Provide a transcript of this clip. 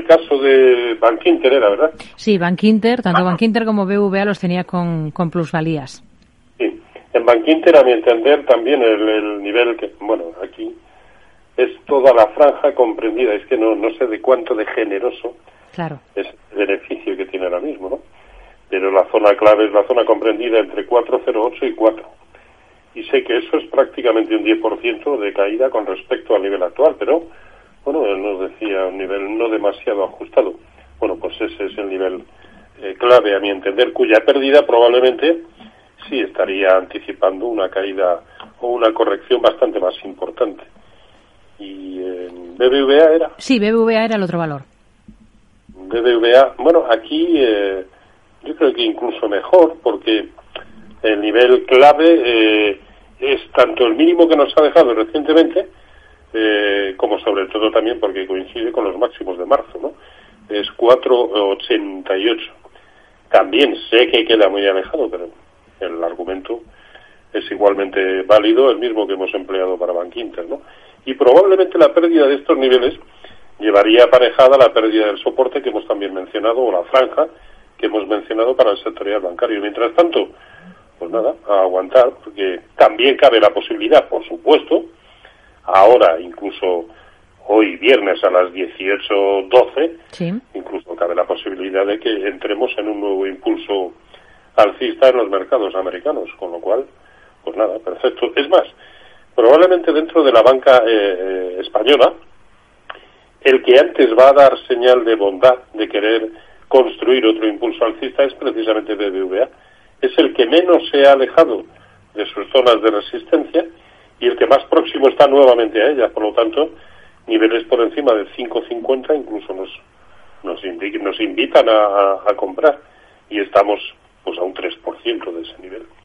caso de Bankinter era, ¿verdad? Sí, Bankinter, tanto Bankinter como BBVA los tenía con plusvalías. Sí, en Bankinter, a mi entender, también el nivel que, bueno, aquí es toda la franja comprendida, es que no sé de cuánto de generoso claro. es el beneficio que tiene ahora mismo, ¿no? Pero la zona clave es la zona comprendida entre 4,08 y 4. Y sé que eso es prácticamente un 10% de caída con respecto al nivel actual, pero, bueno, él nos decía un nivel no demasiado ajustado. Bueno, pues ese es el nivel clave, a mi entender, cuya pérdida probablemente sí estaría anticipando una caída o una corrección bastante más importante. ¿Y BBVA era? Sí, BBVA era el otro valor. BBVA, bueno, aquí yo creo que incluso mejor, porque el nivel clave es tanto el mínimo que nos ha dejado recientemente, como sobre todo también porque coincide con los máximos de marzo, ¿no? Es 4,88. También sé que queda muy alejado, pero el argumento es igualmente válido, el mismo que hemos empleado para Bankinter, ¿no? Y probablemente la pérdida de estos niveles llevaría aparejada la pérdida del soporte que hemos también mencionado, o la franja que hemos mencionado para el sectorial bancario. Mientras tanto, pues nada, a aguantar, porque también cabe la posibilidad, por supuesto, ahora incluso hoy viernes a las 18:12, sí, incluso cabe la posibilidad de que entremos en un nuevo impulso alcista en los mercados americanos, con lo cual, pues nada, perfecto. Es más, probablemente dentro de la banca española, el que antes va a dar señal de bondad de querer construir otro impulso alcista es precisamente BBVA. Es el que menos se ha alejado de sus zonas de resistencia y el que más próximo está nuevamente a ellas. Por lo tanto, niveles por encima de 5,50 incluso nos invitan a comprar, y estamos pues a un 3% de ese nivel.